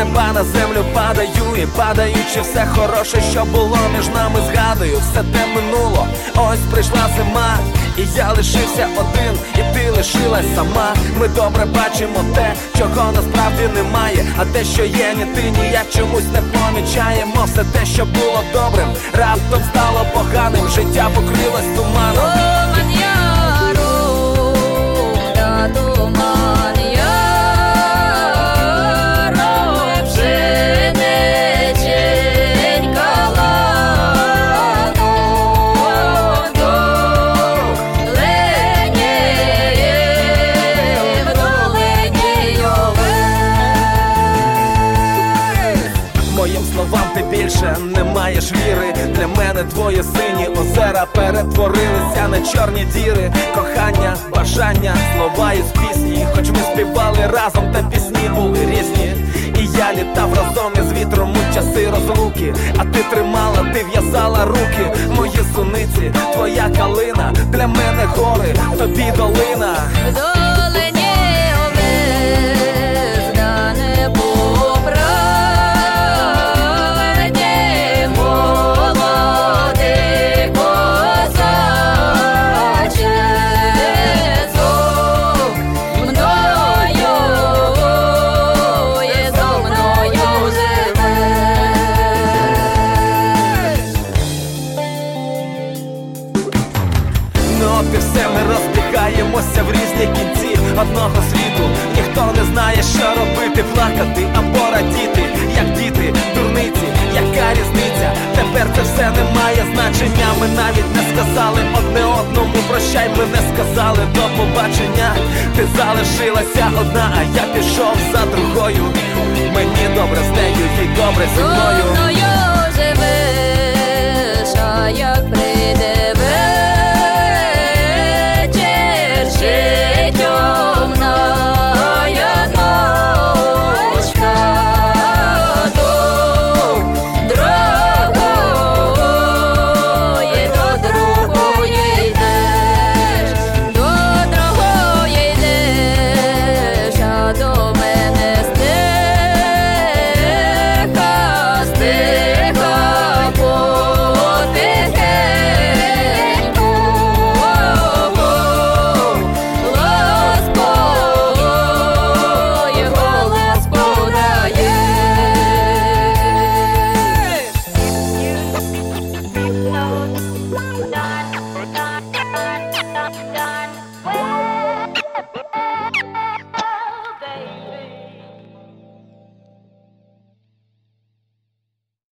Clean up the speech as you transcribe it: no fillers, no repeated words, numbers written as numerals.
неба на землю падаю, і падаючи все хороше, що було між нами, згадую все те минуло. Ось прийшла зима, і я лишився один, і ти лишилась сама. Ми добре бачимо те, чого насправді немає, а те, що є, ні ти, ні я чомусь не помічаємо. Все те, що було добрим, раптом стало поганим, життя покрилось туманом. Моїм словам ти більше не маєш віри. Для мене твої сині озера перетворилися на чорні діри. Кохання, бажання, слова із пісні. Хоч ми співали разом, та пісні були різні. І я літав разом із вітром у часи розлуки. А ти тримала, ти в'язала руки. Мої суниці, твоя калина. Для мене гори, тобі долина. От і все, ми розбігаємося в різні кінці одного світу. Ніхто не знає, що робити, плакати або радіти. Як діти, дурниці, яка різниця? Тепер це все не має значення. Ми навіть не сказали одне одному прощай. Ми не сказали до побачення. Ти залишилася одна, а я пішов за другою. Мені добре з нею, їй добре зі мною.